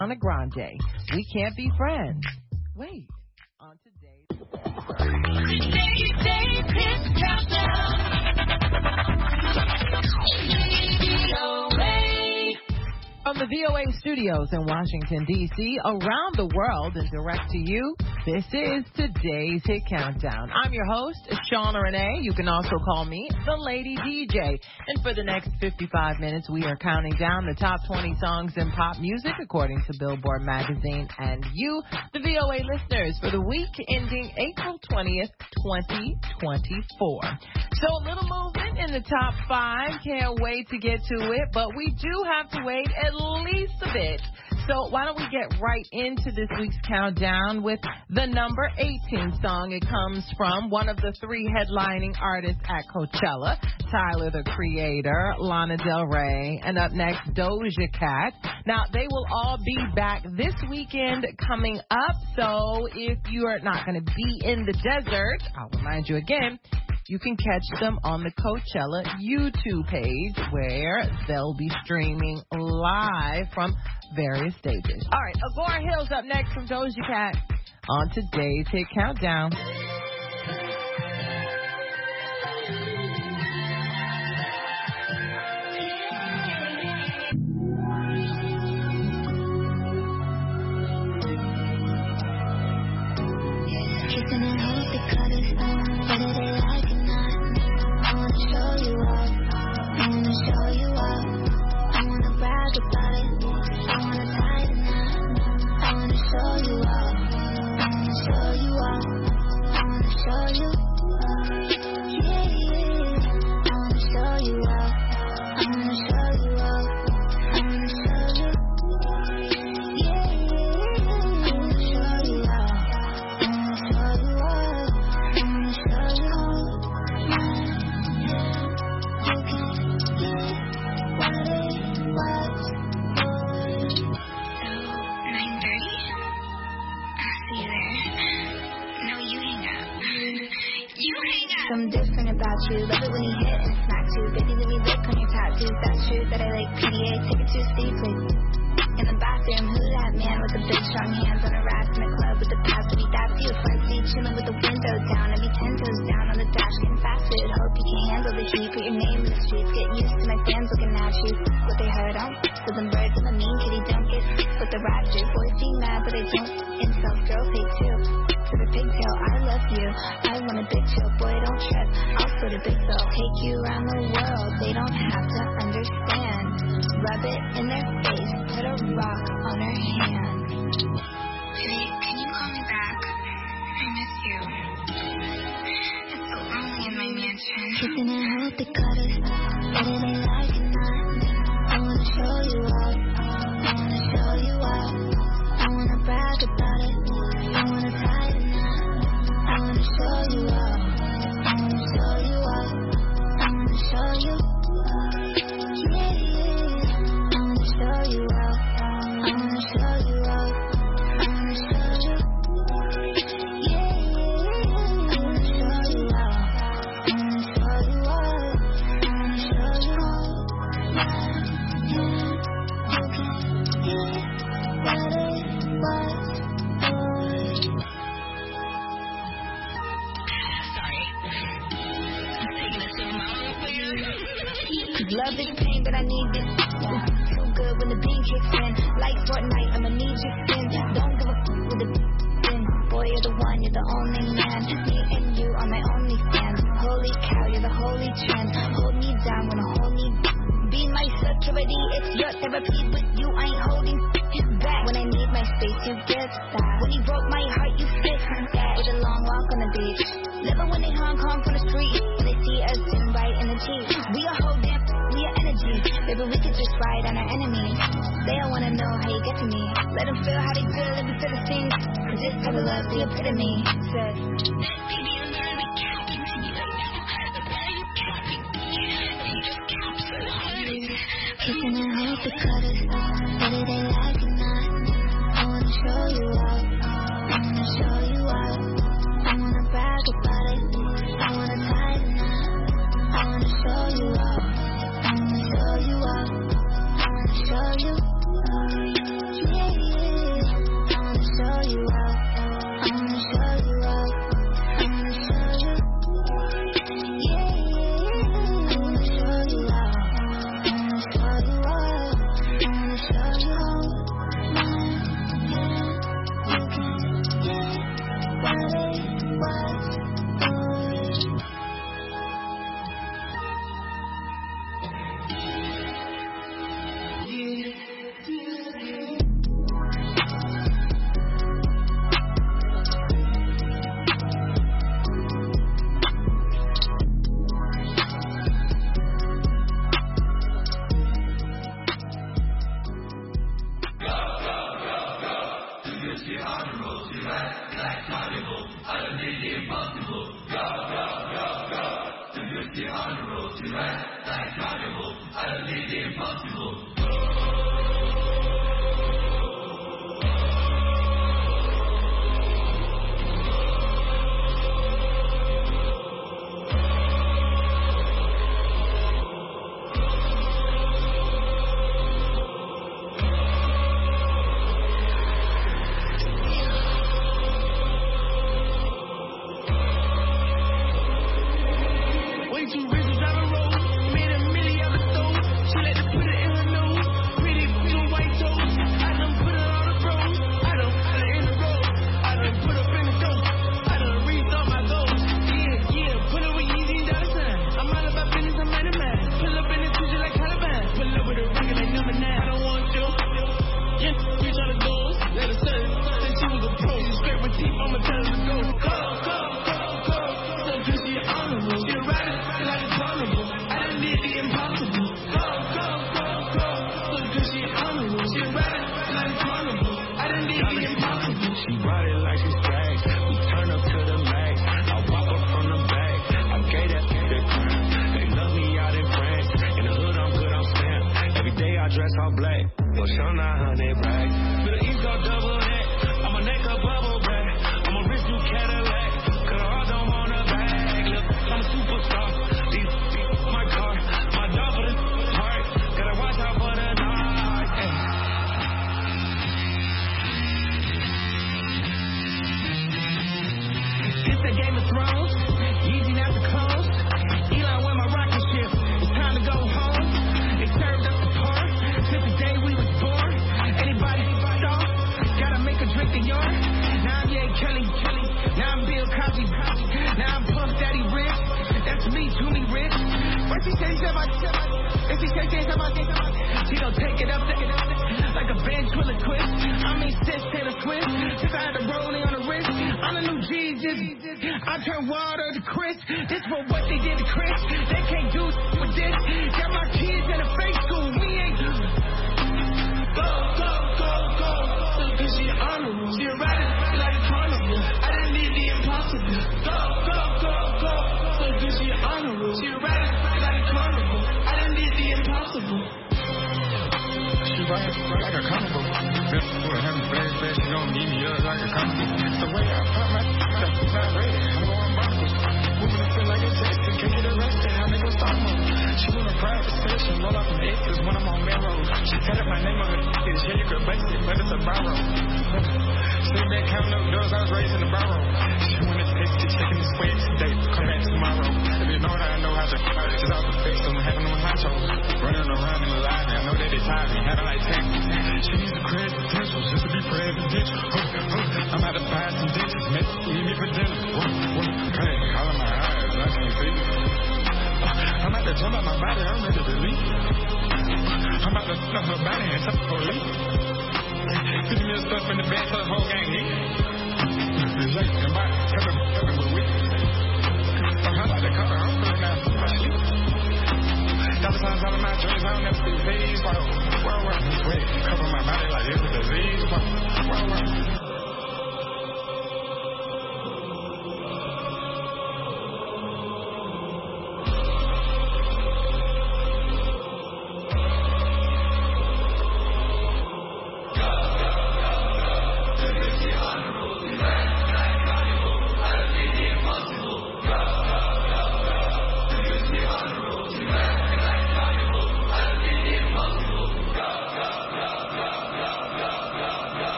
Ariana Grande. We can't be friends. Wait, on today's Hit Countdown. From the VOA studios in Washington, D.C., around the world and direct to you, this is today's Hit Countdown. I'm your host, Shauna Renee. You can also call me the Lady DJ. And for the next 55 minutes, we are counting down the top 20 songs in pop music, according to Billboard magazine, and you, the VOA listeners, for the week ending April 20th, 2024. So a little movement in the top 5. Can't wait to get to it, but we do have to wait at least a bit. So why don't we get right into this week's countdown with the number 18 song. It comes from one of the 3 headlining artists at Coachella, Tyler, the Creator, Lana Del Rey, and up next, Doja Cat. Now, they will all be back this weekend coming up, so if you are not going to be in the desert, I'll remind you again, you can catch them on the Coachella YouTube page where they'll be streaming live from various stages. All right, Agora Hill's up next from Doja Cat on today's Hit Countdown. Kissing and hope they cut us, whether they like it not. I wanna show you off, I wanna show you off. I wanna brag about it, I wanna tie the knot. I wanna show you off, I wanna show you off. I wanna show you, yeah, yeah. I wanna show you off, I wanna show you off. I wanna show you, yeah, yeah. I wanna show you off, I wanna show you off. I wanna show you off. You can get what it was. So 9:30. I'll see you there. No, you hang up. You hang up. Something different about you. Love it when you hit and smack too. Baby, let me lick on your tattoos. That's true that I like PDA. Take it to a steep place. In the bathroom, who that man with the big strong hands on a rack in the club with the past to be that's you. Front seat chilling with the window down. I be 10 toes down on the dash, getting fasted. Hope you can handle the heat. Put your name in the streets. Get used to my fans looking at you. What they heard on. So them birds on the mean kitty don't get what the rap do. Boys be mad, but I don't. Insult girls hate too. To the pigtail, I love you. I want a big chill, boy, don't trip. I'll split a big bill. Take you around the world. They don't have to understand. Rub it in their face. Put a rock on her hand. Baby, can you call me back? I miss you. It's so lonely in my mansion. Kissing and hope they cut us, whether they like it not. I wanna show you off, I wanna show you off. I wanna brag about it, I wanna tie the knot. I wanna show you off, I wanna show you off. I wanna show you, yeah, yeah. I wanna show you off, I wanna show you off. I wanna show you, yeah, yeah. I wanna show you off, I wanna show you off. I wanna show you off. You can get what it was. Sorry. I'm taking it so long for you. 'Cause love is pain, but I need this. So good when the beat kicks in. Like Fortnite, I'ma need your skin. Don't give a f with the bin. Boy, you're the one, you're the only man. Me and you are my only fans. Holy cow, you're the holy trend. Hold me down, wanna hold me be my security, it's your therapy. With you, I ain't holding back. When I need my space, you get that. When you broke my heart, you fixed that. With a long walk on the beach. Never when they Hong Kong from the street. When they see us sitting right in the Jeep. We are whole damn, we are energy. Baby, we could just ride on our enemies. They don't wanna know how you get to me. Let them feel how they feel and we feel the things. 'Cause this type of love, the epitome. Says, baby, I'm literally counting to you right now. Why are you counting? You just count so hard. Kissing and hope they cut us, whether they like it not. I wanna show you off, I wanna show you off. I wanna brag about it, I wanna tie the knot. I wanna show you off, I wanna show you off. I wanna show you, yeah, yeah.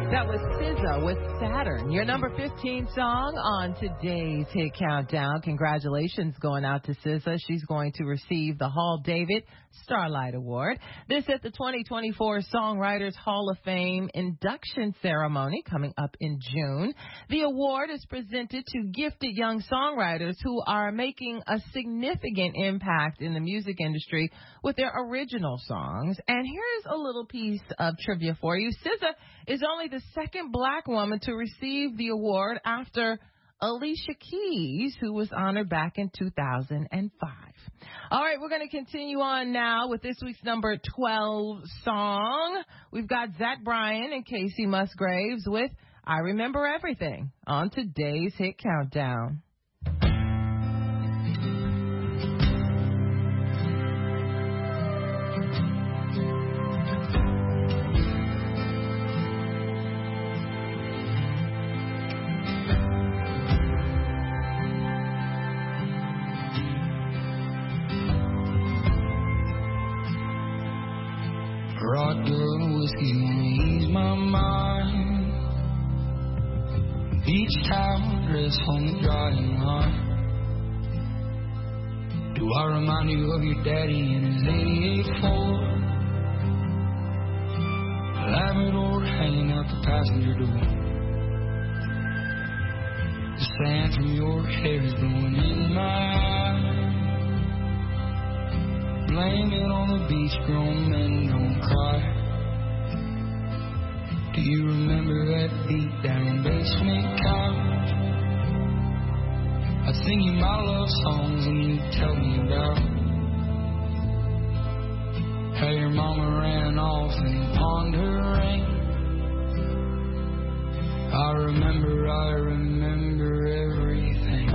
That was SZA with Saturn, your number 15 song on today's Hit Countdown. Congratulations going out to SZA. She's going to receive the Hall David Starlight Award. This is the 2024 Songwriters Hall of Fame induction ceremony coming up in June. The award is presented to gifted young songwriters who are making a significant impact in the music industry with their original songs. And here's a little piece of trivia for you. SZA is only the second black woman to receive the award after Alicia Keys, who was honored back in 2005. All right, we're going to continue on now with this week's number 12 song. We've got Zach Bryan and Casey Musgraves with I Remember Everything on today's Hit Countdown. Vodka and whiskey won't ease my mind. Beach towel dress on the drying line. Do I remind you of your daddy in his 88 Ford? Labrador hanging out the passenger door. The sand from your hair is blowing in my eyes. Blame it on the beach, grown men don't cry. Do you remember that beat down basement couch? I'd sing you my love songs and you'd tell me about how your mama ran off and pawned her ring. I remember everything.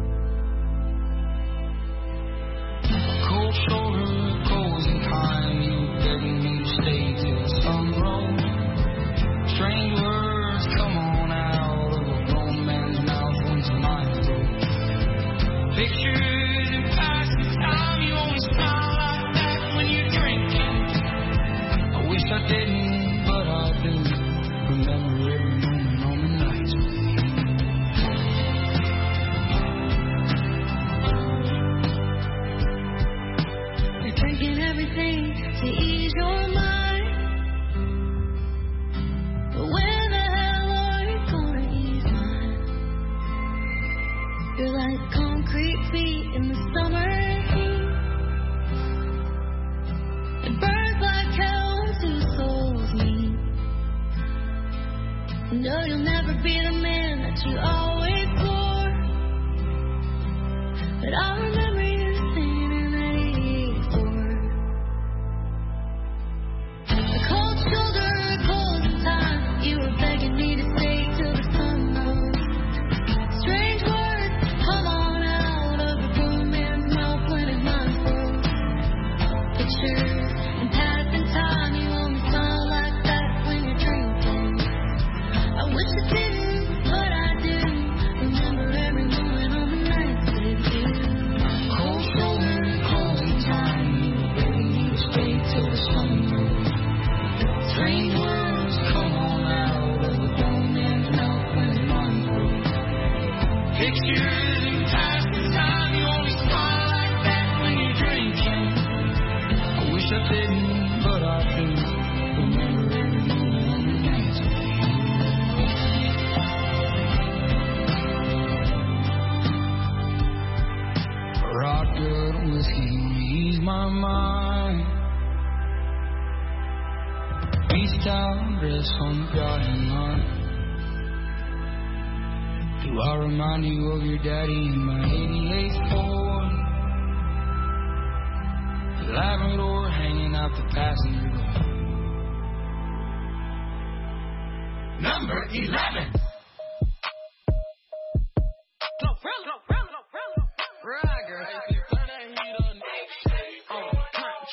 Cold shoulder, cold in time, you begging me to stay till the sun rose. Strange words come on out of a grown man's mouth when his mind grows. Pictures and passing time, you only smile like that when you're drinking. I wish I didn't, but I do. Remember every moment on the nights with you. You're drinking everything to ease your mind. But when the hell are you gonna ease mine? You're like concrete feet in the summer heat. It burns like hell when two souls meet. No, you'll never be the man that you always were. But I remember you singing in that 84. A cold shoulder, a cold time. You were begging me to stay till the sun rose. Strange words come on out of a grown man's mouth when his mind froze. Pictures and passing time, you only smile like that when you're drinking. I wish I didn't, but I do. Remember every moment on the nights with you. Cold shoulder, cold time, you begging me to stay till the sun rose. Strange words come on out of a grown man's mouth when his mind grows. Pictures and passing time, you only smile like that when you're drinking. I wish I didn't, but I do. Remember every moment on the nights with you. Vodka and whiskey gonna ease my mind. Beach towel dress on the drying line. Do I remind you of your daddy in my 88 Ford? The Labrador hanging out the passenger door. Number 11.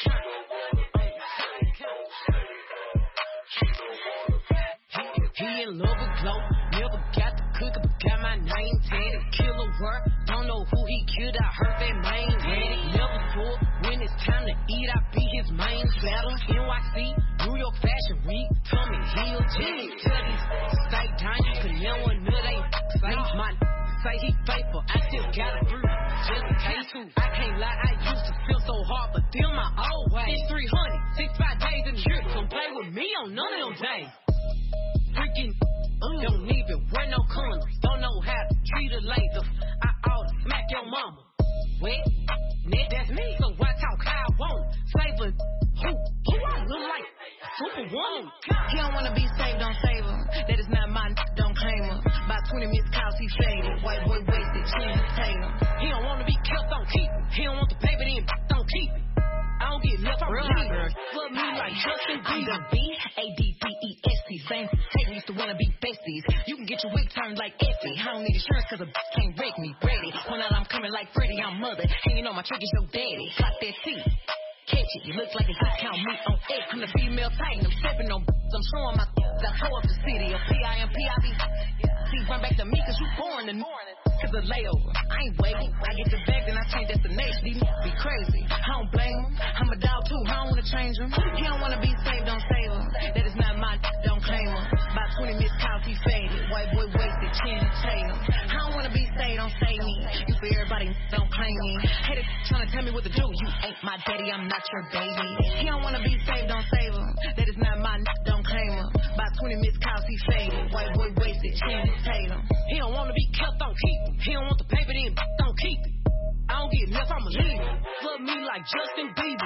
He in and love a glow. Never got the cookie, but got my name tatted. Killer work, don't know who he killed. I heard that main ready. Never full. When it's time to eat, I be his main platter. NYC, New York Fashion Week, Tommy Hill, Jimmy. Tell these say down, you can never know they say my say he faithful. I still got a fruit, just in case too. I can't lie, I used to feel so hard, but them my old way. It's 300, 65 days in the year. Don't play with me on none of them days. Freaking don't even wear no condoms. Don't know how to treat a laser. I ought to smack your mama. Wet, net, that's me. So I talk how I want. Save a who I look like Superwoman. He don't wanna be saved, don't save him. That is not my don't claim him. By 20 missed calls, he faded. White boy wasted, chance Tatum. He don't wanna be kept, don't keep it. He don't want the paper, then don't keep it. I don't get left on leader. Love me like Justin Bieber. B-A-D-D-E-S-T. Same Tatum used to wanna be besties. You can get your wig turned like Effie. I don't need insurance cause a can't break me. Brady. One out I'm coming like Freddie, I'm mother. Hanging on my trick is your daddy. Clock that seat. Catch it, you look like a discount meat on X. I'm the female titan, I'm stepping on I'm showing my I tow up the city. A P-I-M-P-I-B. See, run back to me cause you born in cause a layover. I ain't waiting. I get the bag then I change destination. These niggas be crazy. I don't blame him. I'm a dog too. I don't wanna change him. He don't wanna be saved, don't save him. That is not my don't claim him. By 20 missed calls, he faded. White boy wasted, chin Tatum. I don't wanna be saved, don't save me. You for everybody, don't claim me. Haters trying to tell me what to do. You ain't my daddy, I'm not your baby. He don't wanna be saved, don't save him. That is not my don't claim him. By 20 missed calls, he faded. White boy wasted, chin Tatum. He don't wanna be kept, don't keep it. He don't want the paper, then don't keep it. I don't get left, I'm a leader. Love me like Justin Bieber.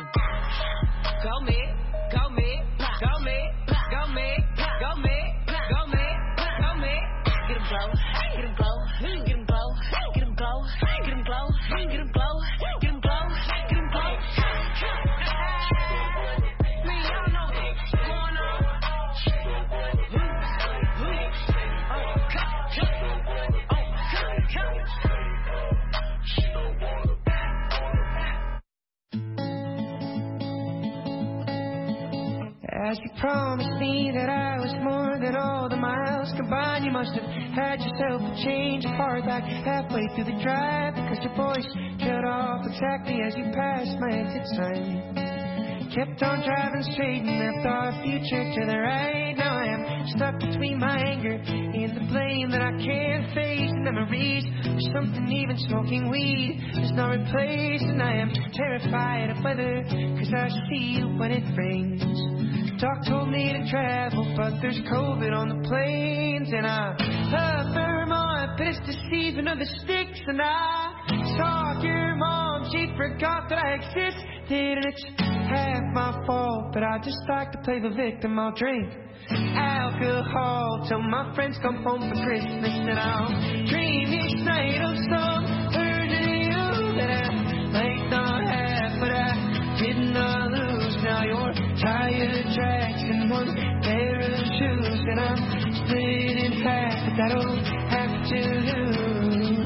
Go mad, go mad, go mad, go mad, go mad, go mad, go mad. Get him glow, get him glow, get him glow, get him glow, get him glow, get him glow, get him glow, get him glow. Man, y'all know what's going on. As you promised me that I was more than all the miles combined, you must have had yourself a change of heart back halfway through the drive, because your voice shut off exactly as you passed my exit sign. Kept on driving straight and left our future to the right. Now I am stuck between my anger and the blame that I can't face. Memories of something even smoking weed does not replace. And I am terrified of weather, cause I see you when it rains. Doc told me to travel, but there's COVID on the planes. And I love Vermont, but it's deceiving of the sticks. And I saw your mom, she forgot that I existed. And it's half my fault, but I just like to play the victim. I'll drink alcohol till my friends come home for Christmas. And I'll dream each night of some version of you that I might not have, but I did not lose. Now you're tire tracks and one pair of shoes, and I'm split in half, but that'll have to do.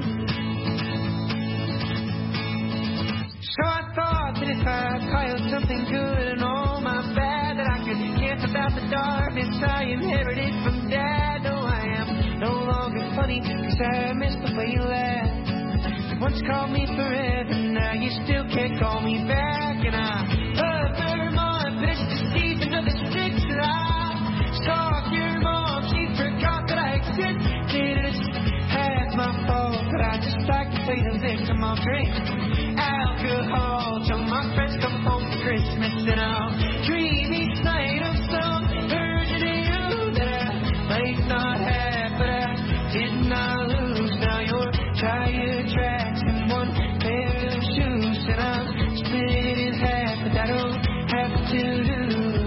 So I thought that if I piled something good and all my bad, that I could cancel out the darkness I inherited from Dad. No, I am no longer funny, cause I miss the way you laughed. You once called me forever, now you still can't call me back. And I love Vermont, but it's deceiving of the sticks. And I saw your mom, she forgot that I existed. And it's half my fault, but I just like to play the victim. I'll drink alcohol till my friends come home for Christmas. And I'll dream each night of some version of you that I might not have, but I did not lose. Now you're tire tracks and one pair of shoes, and I'm split in half, but that'll have to do.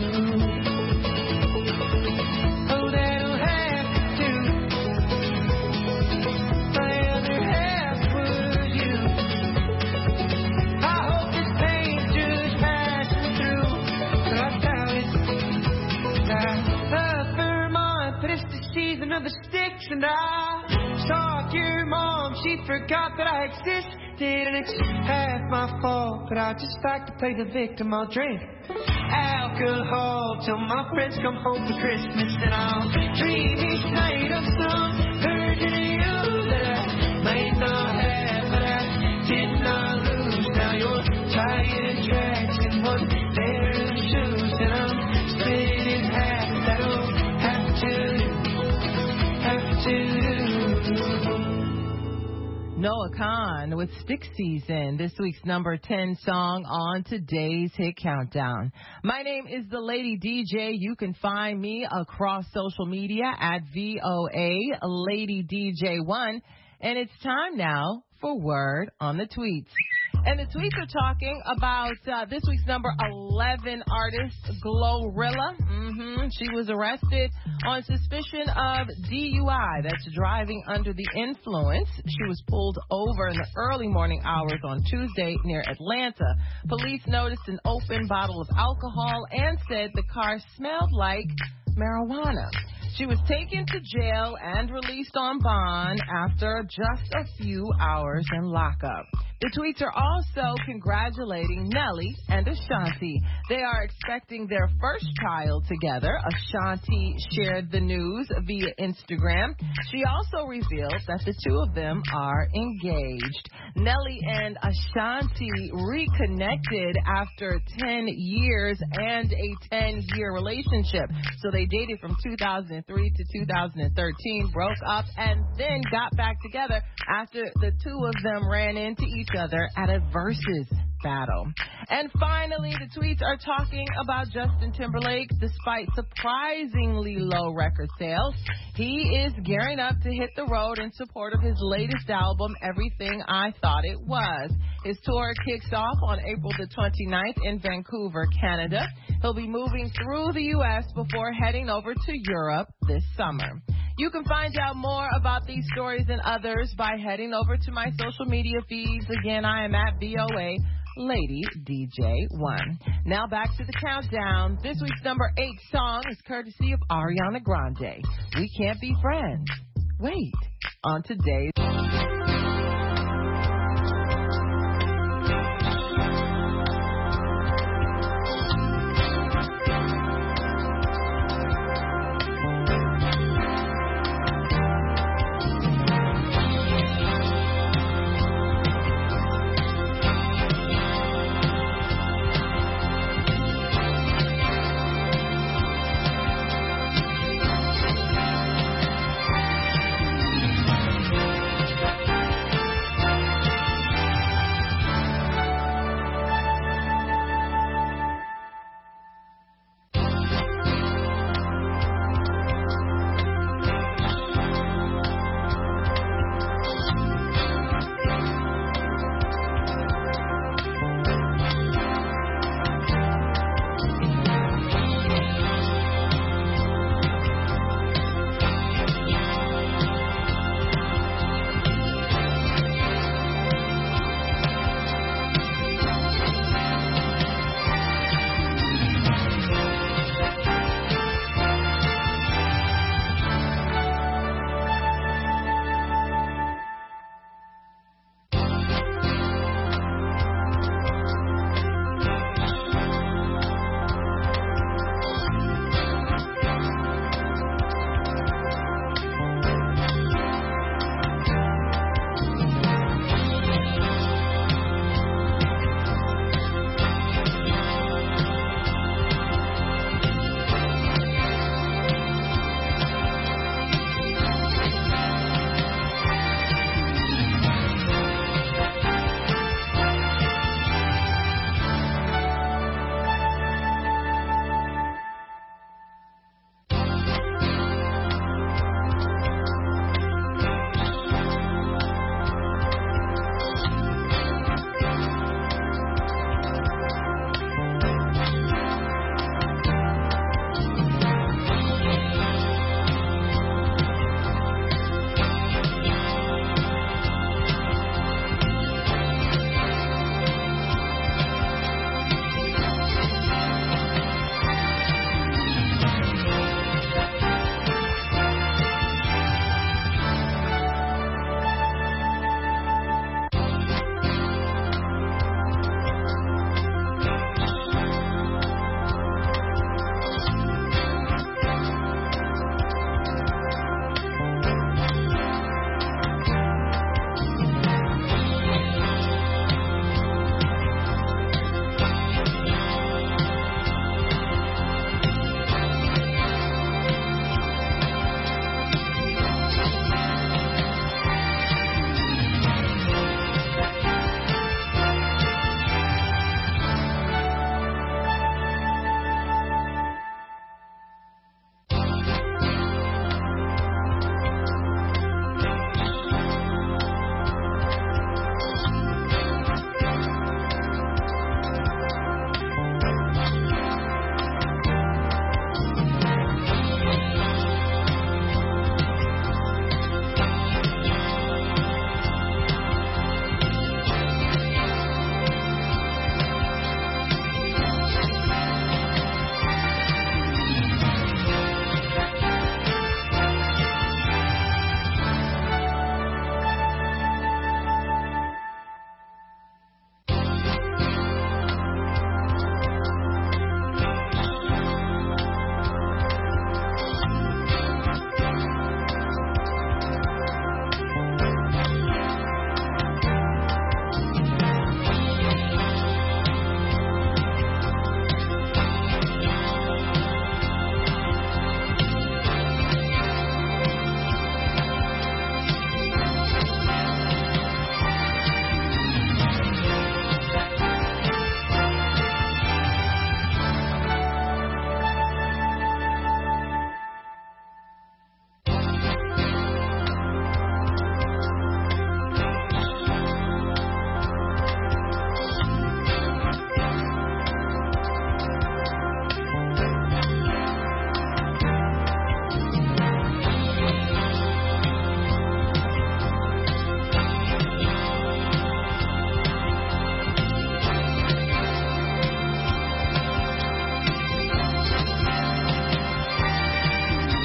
Oh, that'll have to do. My other half was you. I hope this pain's just passing through. So I doubt it. I love Vermont, but it's the season of the sticks. And I saw your mom, she forgot that I existed. And it's half my fault, but I just like to play the victim. I'll drink alcohol till my friends come home for Christmas. And I'll dream each night Noah Khan with Stick Season, this week's number 10 song on today's Hit Countdown. My name is the Lady DJ. You can find me across social media at VOA Lady DJ1. And it's time now for Word on the Tweets. And the tweets are talking about this week's number 11 artist, Glorilla. She was arrested on suspicion of DUI, that's driving under the influence. She was pulled over in the early morning hours on Tuesday near Atlanta. Police noticed an open bottle of alcohol and said the car smelled like marijuana. She was taken to jail and released on bond after just a few hours in lockup. The tweets are also congratulating Nelly and Ashanti. They are expecting their first child together. Ashanti shared the news via Instagram. She also revealed that the two of them are engaged. Nelly and Ashanti reconnected after 10 years and a 10-year relationship. So they dated from 2003 to 2013, broke up, and then got back together after the two of them ran into each other at a Versus battle. And finally, the tweets are talking about Justin Timberlake. Despite surprisingly low record sales, he is gearing up to hit the road in support of his latest album, Everything I Thought It Was. His tour kicks off on April the 29th in Vancouver, Canada. He'll be moving through the U.S. before heading over to Europe this summer. You can find out more about these stories and others by heading over to my social media feeds. Again, I am at VOA Lady DJ1. Now back to the countdown. This week's number 8 song is courtesy of Ariana Grande. We Can't Be Friends. Wait on today's...